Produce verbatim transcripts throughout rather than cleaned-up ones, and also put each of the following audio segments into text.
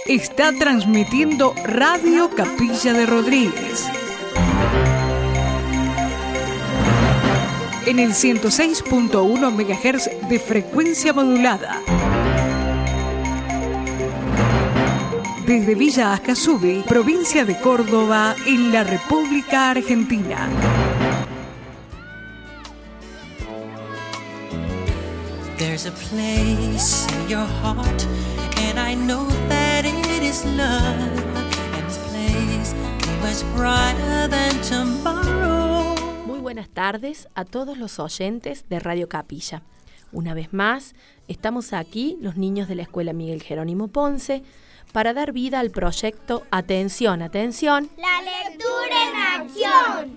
Está transmitiendo Radio Capilla de Rodríguez. En el ciento seis punto uno megahertz de frecuencia modulada. Desde Villa Ascasubi, provincia de Córdoba, en la República Argentina. There's a place in your heart, and I know that it is love, and this place is much brighter than tomorrow. Muy buenas tardes a todos los oyentes de Radio Capilla. Una vez más, estamos aquí, los niños de la Escuela Miguel Jerónimo Ponce, para dar vida al proyecto Atención, Atención. La lectura en acción.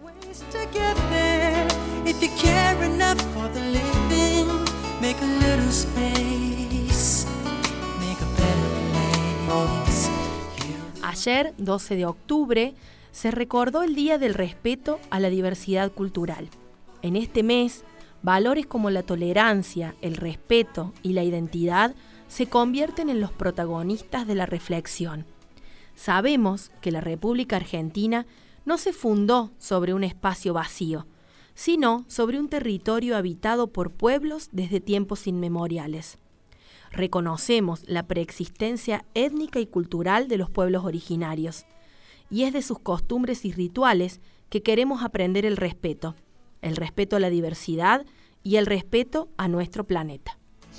Make a little space, make a better place. Ayer, doce de octubre, se recordó el Día del Respeto a la Diversidad Cultural. En este mes, valores como la tolerancia, el respeto y la identidad se convierten en los protagonistas de la reflexión. Sabemos que la República Argentina no se fundó sobre un espacio vacío, sino sobre un territorio habitado por pueblos desde tiempos inmemoriales. Reconocemos la preexistencia étnica y cultural de los pueblos originarios, y es de sus costumbres y rituales que queremos aprender el respeto, el respeto a la diversidad y el respeto a nuestro planeta.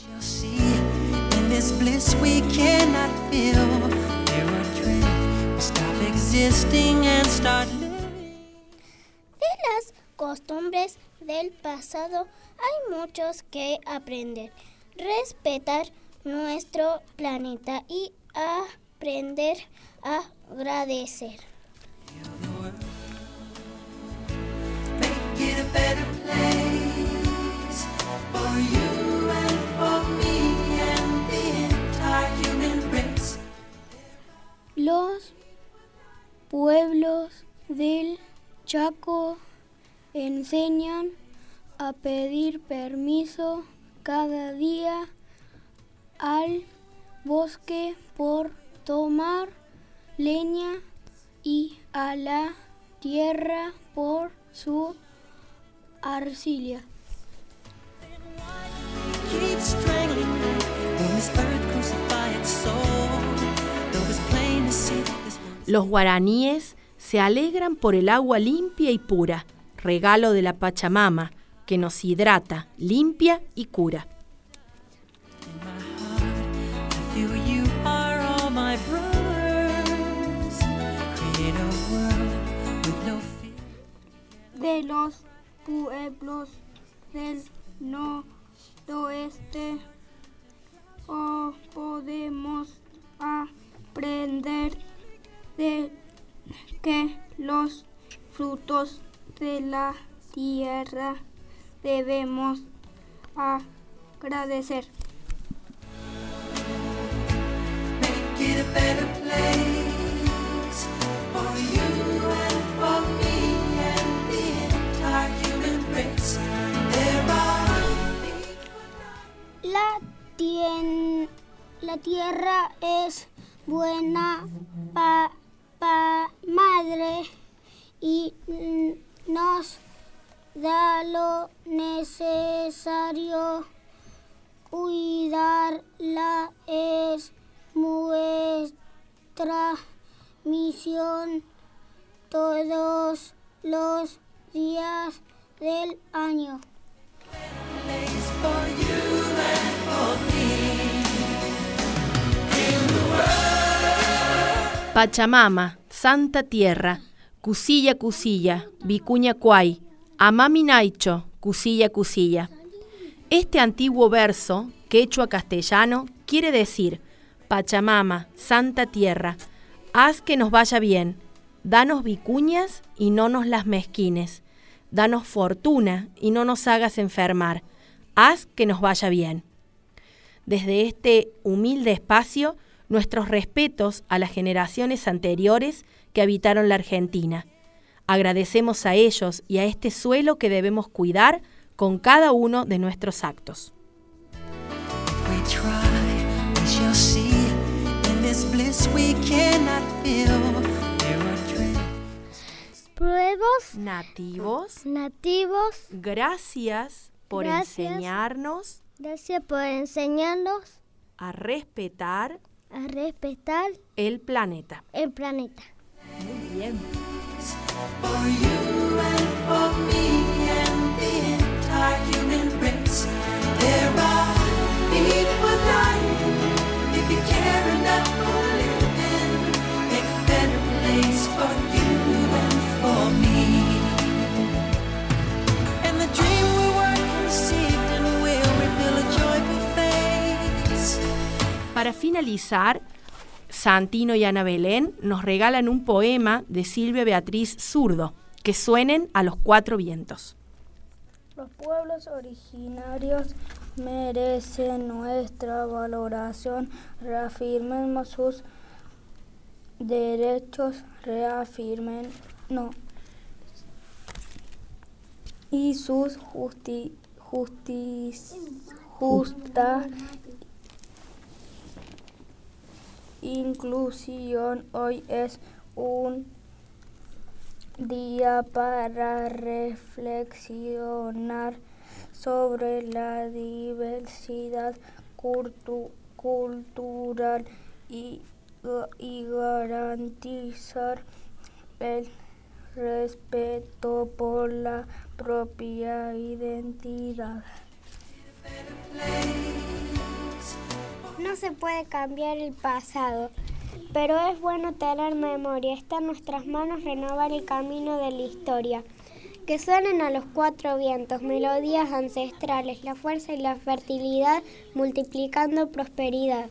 De las costumbres del pasado hay muchos que aprender. Respetar nuestro planeta y aprender a agradecer. Los pueblos del Chaco enseñan a pedir permiso cada día al bosque por tomar leña y a la tierra por su arcilla. Los guaraníes se alegran por el agua limpia y pura, regalo de la Pachamama, que nos hidrata, limpia y cura. De los pueblos del noroeste oh, podemos aprender de que los frutos de la tierra debemos agradecer. Make it a better place for you and for me and the entire human race. There are La, tien, la tierra es buena pa, pa madre y nos da lo necesario. Cuidarla es nuestra misión todos los días del año. Pachamama, Santa Tierra, Cusilla Cusilla, Vicuña Cuay, Amami Naicho, Cusilla Cusilla. Este antiguo verso, quechua castellano, quiere decir: Pachamama, Santa Tierra, haz que nos vaya bien, danos vicuñas y no nos las mezquines, danos fortuna y no nos hagas enfermar, haz que nos vaya bien. Desde este humilde espacio, nuestros respetos a las generaciones anteriores que habitaron la Argentina. Agradecemos a ellos y a este suelo que debemos cuidar con cada uno de nuestros actos. we try, we shall see in this bliss. depths we cannot fill. There are dreams. Pueblos Nativos, nativos, gracias por Gracias. enseñarnos gracias por enseñarnos a respetar a respetar el planeta. el planeta. Muy bien. For you and for me and the entire human race. There are people dying. If you care enough for living, make a better place for you and for me. And the dream we were conceived in will reveal a joyful face. Para finalizar, Santino y Ana Belén nos regalan un poema de Silvia Beatriz Zurdo, que suenen a los cuatro vientos. Los pueblos originarios merecen nuestra valoración. Reafirmemos sus derechos, reafirmen no, y sus justi, justis, justa inclusión. Hoy es un día para reflexionar sobre la diversidad cultu- cultural y, y garantizar el respeto por la propia identidad. No se puede cambiar el pasado, pero es bueno tener memoria. Está en nuestras manos renovar el camino de la historia. Que suenen a los cuatro vientos, melodías ancestrales, la fuerza y la fertilidad multiplicando prosperidad.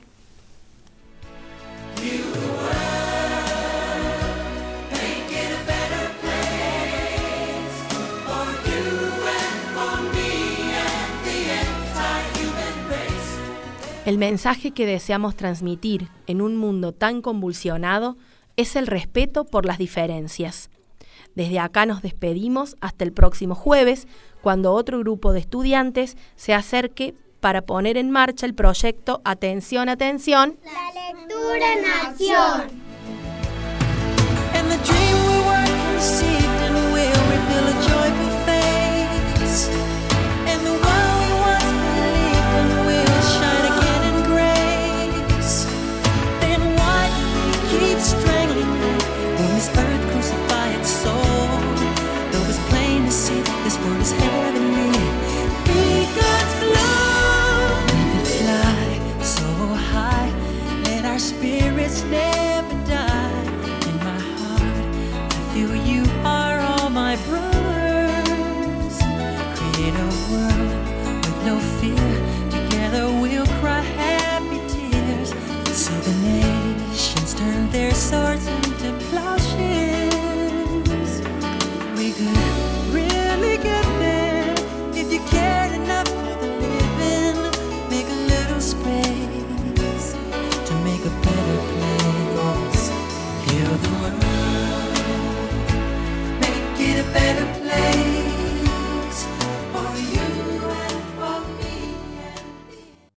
El mensaje que deseamos transmitir en un mundo tan convulsionado es el respeto por las diferencias. Desde acá nos despedimos hasta el próximo jueves, cuando otro grupo de estudiantes se acerque para poner en marcha el proyecto Atención, Atención. La lectura en acción. And the dream we were conceived in will reveal a joyful face. And the world we once believed in will shine again in grace. Then why keep strangling me when this earth crucify its soul? Though it's plain to see this world is heavenly. Be God's love. We could fly so high, let our spirits never die. In my heart, I feel you are all my brothers. Create a world with no fear.